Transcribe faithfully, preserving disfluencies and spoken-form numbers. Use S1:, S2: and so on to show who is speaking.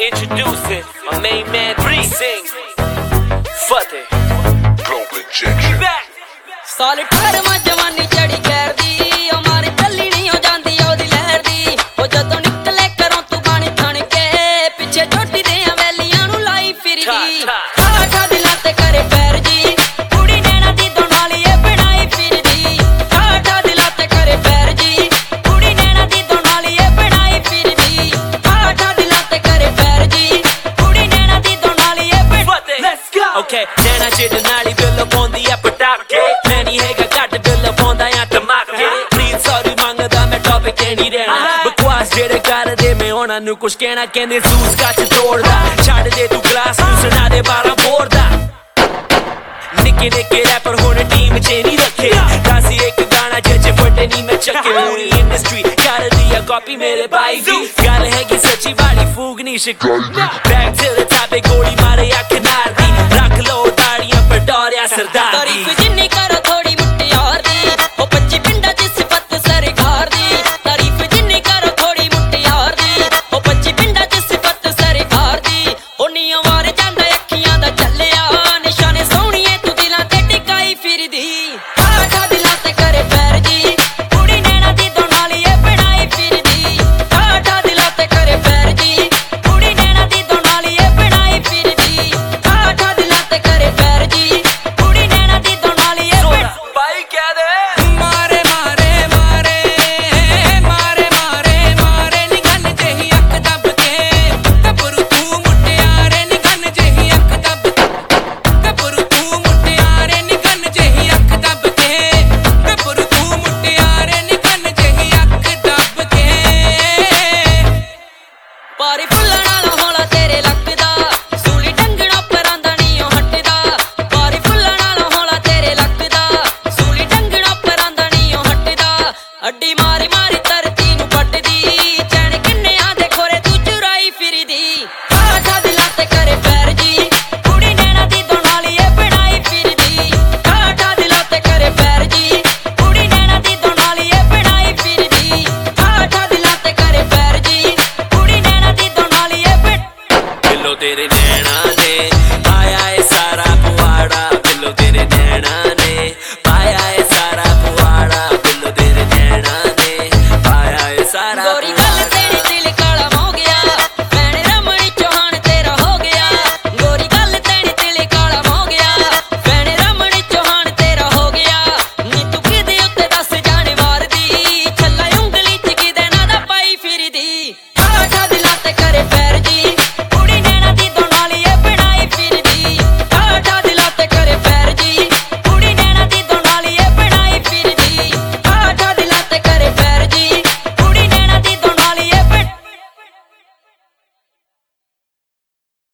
S1: Introducing my main man, Bree Sing. Fateh.
S2: Global injection.
S1: Back.
S3: ਸਾਲ ਅਠਾਰਵਾਂ ਜਵਾਨੀ ਚੜੀ ਗੈਰ ਦੀ ਉਹ ਮਾਰੀ ਚੱਲੀ ਨਹੀਂ ਹੋ ਜਾਂਦੀ ਉਹਦੀ ਲਹਿਰ ਦੀ ਉਹ ਜਦੋਂ ਨਿਕਲੇ ਘਰੋਂ ਤੂੰ ਬਣ ਥਣ ਕੇ ਪਿੱਛੇ ਛੋਟੀ ਦੇ ਵੈਲੀਆਂ ਨੂੰ ਲਾਈ ਫਿਰਦੀ ਠਾਠਾ ਦਿਲਾਂ ਤੇ ਕਰੇ ਪੈਰ ਜੀ ਕੁੜੀ ਨੈਣਾ ਦੀ ਦੋਨਾਲੀ ਇਹ ਬਣਾਈ ਫਿਰਦੀ ਠਾਠਾ ਦਿਲਾਂ ਤੇ ਕਰੇ ਪੈਰ ਜੀ ਕੁੜੀ ਨੈਣਾ ਦੀ ਦੋਨਾਲੀ ਇਹ ਬਣਾਈ ਫਿਰਦੀ ਠਾਠਾ ਦਿਲਾਂ ਤੇ ਕਰੇ ਪੈਰ ਜੀ ਕੁੜੀ ਨੈਣਾ ਦੀ ਦੋਨਾਲੀ ਇਹ
S1: Fateh. Let's go. Okay, ਨੈਣਾ ਚ ਦੋਨਾਲੀ ਬਿੱਲ ਪਾਉਂਦੀ ਆ ਪਟਾਕੇ ਨਹੀਂ ਹੈਗਾ ਘੱਟ ਬਿੱਲ ਪਾਉਂਦਾ ਆ ਟਮਾਕੇ ਪਲੀਜ਼ ਸੌਰੀ ਮੰਗਦਾ ਮੈਂ ਟੌਪਿਕ ਤੇ ਨਹੀਂ ਰਹਿਣਾ ਬਕਵਾਸ ਜਿਹੜੇ ਕਰਦੇ ਮੈਂ ਉਹਨਾਂ ਨੂੰ ਕੁਛ ਕਹਿਣਾ ਕਹਿੰਦੇ ਜ਼ੂਸ ਕੱਚ ਤੋੜਦਾ ਛੱਡ ਦੇ ਤੂੰ ਗਲਾਸ ਨੂੰ ਸੁਣਾ ਦੇ ਬਾਰਾਂ ਬੋਰ ਦਾ ਨਿੱਕੇ ਨਿੱਕੇ ਰੈਪਰ ਹੁਣ ਟੀਮ ਚ ਨਹੀਂ ਰੱਖੇ ਕਾਸੀ ਇੱਕ ਗਾਣਾ ਜਿੱਚ ਫਟੇ ਨਹੀਂ ਮੈਂ ਚੱਕੇ ਪੂਰੀ ਇੰਡਸਟਰੀ ਕਰਦੀ ਆ ਕਾਪੀ ਮੇਰੇ ਬਾਈ ਦੀ ਗੱਲ ਹੈਗੀ ਸੱਚੀ ਵਾਲੀ ਫੂਕ ਨਹੀਂ ਸ਼ਿਕਾਈ ਬੈਕ ਟੂ ਦ ਟਾਪ ਗੋਲੀ ਮਾਰੇ ਅੱਖ ਨਾਲ ਦੀ ਰੱਖ ਲੋ ਤਾੜੀਆਂ ਪਰ ਡੋਰਿਆ ਸਰਦਾਰ ਦੀ
S3: ਤਾਰੀਫ ਜਿੰਨੀ ਕਰੋ ਥੋੜੀ ਮੁਟਿਆਰ ਦੀ ਉਹ ਪੱਚੀ ਪਿੰਡਾਂ ਚ ਸਿਫਤ ਸਰਕਾਰ ਦੀ ਤਾਰੀਫ ਜਿੰਨੀ ਕਰੋ ਥੋੜੀ ਮੁਟਿਆਰ ਦੀ ਉਹ ਪੱਚੀ ਪਿੰਡਾਂ ਚ ਸਿਫਤ ਸਰਕਾਰ ਦੀ ਉਹ ਨੀਆਂ ਵਾਰ ਜਾਂਦਾ ਅੱਖੀਆਂ ਦਾ ਚੱਲਿਆ ਨਿਸ਼ਾਨੇ ਸੋਹਣੀਏ ਤੂੰ ਦਿਲਾਂ ਤੇ ਟਿਕਾਈ ਫਿਰਦੀ ਠਾਠਾ ਦਿਲਾਂ ਤੇ ਕਰੇ ਪੈਰ ਜੀ ਕੁੜੀ ਨੈਣਾ ਦੀ ਦੋਨਾਲੀ ਇਹ ਬਣਾਈ ਫਿਰਦੀ ਠਾਠਾ ਦਿਲਾਂ ਤੇ ਕਰੇ ਪੈਰ ਜੀ ਕੁੜੀ ਨੈਣਾ ਦੀ ਦੋਨਾਲੀ ਇਹ ਬਣਾਈ ਫਿਰਦੀ ਠਾਠਾ ਦਿਲਾਂ ਤੇ ਕਰੇ ਪੈਰ ਜੀ ਕੁੜੀ ਨੈਣਾ ਦੀ ਦੋਨਾਲੀ ਇਹ ਬਣਾਈ
S1: ਬਾਈ ਕਹਿ ਦੇ
S4: ਮਾਰੇ ਮਾਰੇ ਮਾਰੇ ਮਾਰੇ ਮਾਰੇ ਮਾਰੇ ਨੀ ਗੰਨ ਜਿਹੀ ਅੱਖ ਦੱਬ ਕੇ ਗੱਭਰੂ ਤੂੰ ਮੁਟਿਆਰੇ ਨੀ ਗੰਨ ਜਿਹੀ ਅੱਖ ਦੱਬ ਗੱਭਰੂ ਤੂੰ ਮੁਟਿਆਰੇ ਨੀ ਗੰਨ ਜਿਹੀ ਅੱਖ ਦੱਬ ਕੇ ਗੱਭਰੂ ਤੂੰ ਮੁਟਿਆਰੇ ਨੀ ਗੰਨ ਜਿਹੀ ਅੱਖ ਦੱਬ ਕੇ
S3: ਪਾਰੀ ਫੁੱਲਾਂ ਨਾਲ ਹੌਲਾ ਤੇਰੇ ਲੱਗਦਾ ਸੂਲੀ ਟੰਗਣਾ ਪਰਾਂ ਦਾ ਨੀ ਉਹ ਹਟਦਾ ਪਾਰੀ ਫੁੱਲਾਂ ਨਾਲ ਹੌਲਾ ਤੇਰੇ ਲੱਗਦਾ ਸੂਲੀ ਟੰਗਣਾ ਪਰਾਂ ਦਾ ਨੀ ਉਹ ਹਟਦਾ ਅੱਡੀ ਮਾਰੀ ਮਾਰੀ